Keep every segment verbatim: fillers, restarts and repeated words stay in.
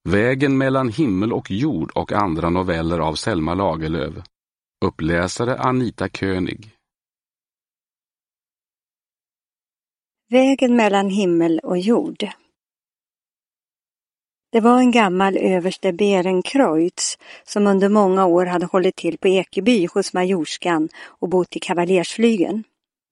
Vägen mellan himmel och jord och andra noveller av Selma Lagerlöf. Uppläsare Anita König. Vägen mellan himmel och jord. Det var en gammal överste Berenkreutz som under många år hade hållit till på Ekeby hos majorskan och bott i kavaljersflygen.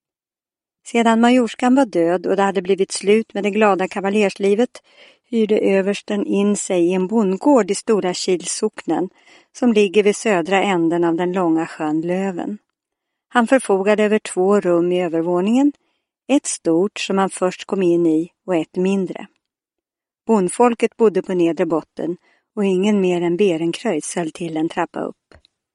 Sedan majorskan var död och det hade blivit slut med det glada kavaljerslivet hyrde översten in sig i en bondgård i Stora Kilsocknen som ligger vid södra änden av den långa sjön Löven. Han förfogade över två rum i övervåningen, ett stort som han först kom in i och ett mindre. Bondfolket bodde på nedre botten och ingen mer än Berenkreutz höll till en trappa upp.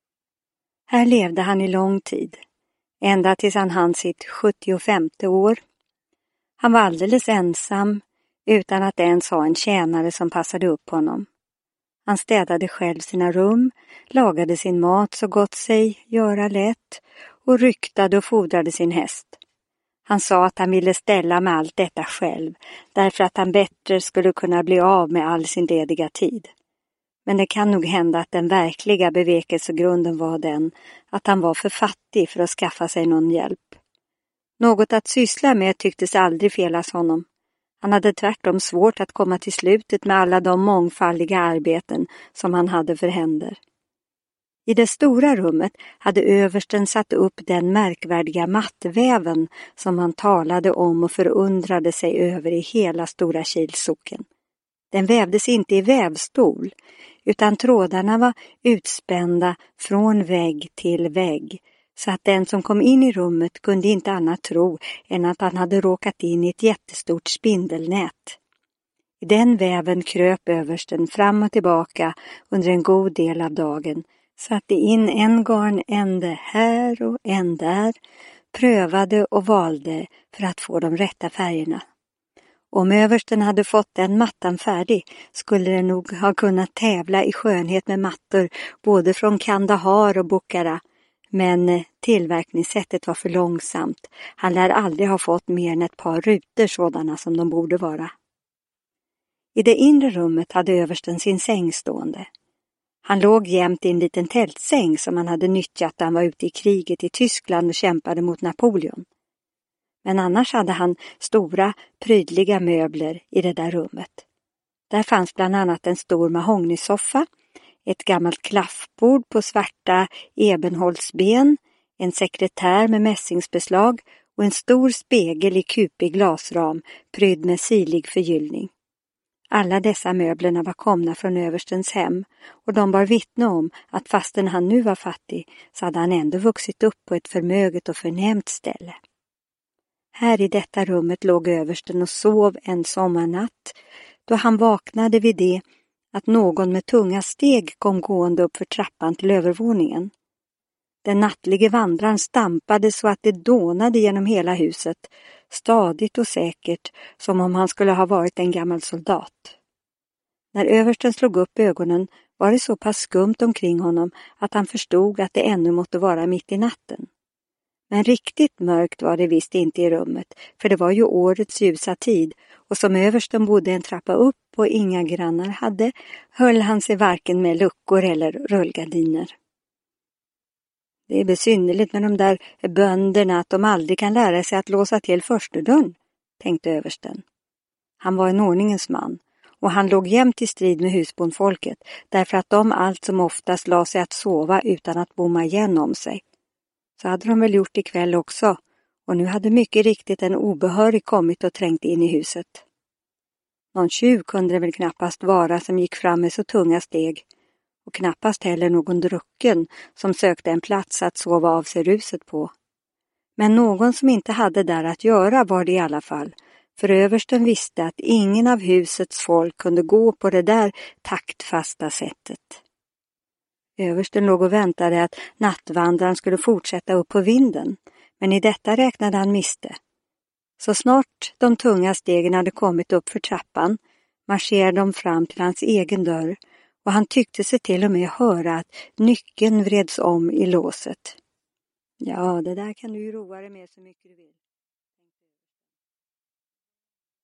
Här levde han i lång tid, ända tills han hann sitt sjuttiofemte år. Han var alldeles ensam, utan att ens ha en tjänare som passade upp honom. Han städade själv sina rum, lagade sin mat så gott sig göra lätt och ryktade och fodrade sin häst. Han sa att han ville ställa med allt detta själv, därför att han bättre skulle kunna bli av med all sin lediga tid. Men det kan nog hända att den verkliga bevekelsegrunden var den att han var för fattig för att skaffa sig någon hjälp. Något att syssla med tycktes aldrig felas honom. Han hade tvärtom svårt att komma till slutet med alla de mångfaldiga arbeten som han hade för händer. I det stora rummet hade översten satt upp den märkvärdiga mattväven som han talade om och förundrade sig över i hela Stora Kilsocken. Den vävdes inte i vävstol, utan trådarna var utspända från vägg till vägg, så att den som kom in i rummet kunde inte annat tro än att han hade råkat in i ett jättestort spindelnät. I den väven kröp översten fram och tillbaka under en god del av dagen, satte in en garnände här och en där, prövade och valde för att få de rätta färgerna. Om översten hade fått den mattan färdig skulle den nog ha kunnat tävla i skönhet med mattor både från Kandahar och Bukhara, men tillverkningssättet var för långsamt. Han lär aldrig ha fått mer än ett par rutor sådana som de borde vara. I det inre rummet hade översten sin säng stående. Han låg jämt i en liten tältsäng som han hade nyttjat när han var ute i kriget i Tyskland och kämpade mot Napoleon. Men annars hade han stora, prydliga möbler i det där rummet. Där fanns bland annat en stor mahognisoffa, ett gammalt klaffbord på svarta ebenholtsben, en sekretär med mässingsbeslag och en stor spegel i kupig glasram prydd med sirlig förgyllning. Alla dessa möblerna var komna från överstens hem och de bar vittne om att fastän han nu var fattig så hade han ändå vuxit upp på ett förmöget och förnämt ställe. Här i detta rummet låg översten och sov en sommarnatt då han vaknade vid det att någon med tunga steg kom gående upp för trappan till övervåningen. Den nattlige vandraren stampade så att det dånade genom hela huset, stadigt och säkert som om han skulle ha varit en gammal soldat. När översten slog upp ögonen var det så pass skumt omkring honom att han förstod att det ännu måtte vara mitt i natten. Men riktigt mörkt var det visst inte i rummet, för det var ju årets ljusa tid och som översten bodde en trappa upp och inga grannar hade, höll han sig varken med luckor eller rullgardiner. Det är besynnerligt med de där bönderna att de aldrig kan lära sig att låsa till förstedörren, tänkte översten. Han var en ordningens man och han låg jämt i strid med husbondfolket därför att de allt som oftast la sig att sova utan att bomma igen om sig. Så hade de väl gjort ikväll också och nu hade mycket riktigt en obehörig kommit och trängt in i huset. Någon tjuv kunde det väl knappast vara som gick fram med så tunga steg och knappast heller någon drucken som sökte en plats att sova av sig ruset på. Men någon som inte hade där att göra var det i alla fall, för översten visste att ingen av husets folk kunde gå på det där taktfasta sättet. Översten låg och väntade att nattvandraren skulle fortsätta upp på vinden, men i detta räknade han miste. Så snart de tunga stegen hade kommit upp för trappan marscherade de fram till hans egen dörr och han tyckte sig till och med höra att nyckeln vreds om i låset. Ja, det där kan du ju roa dig med så mycket du vill.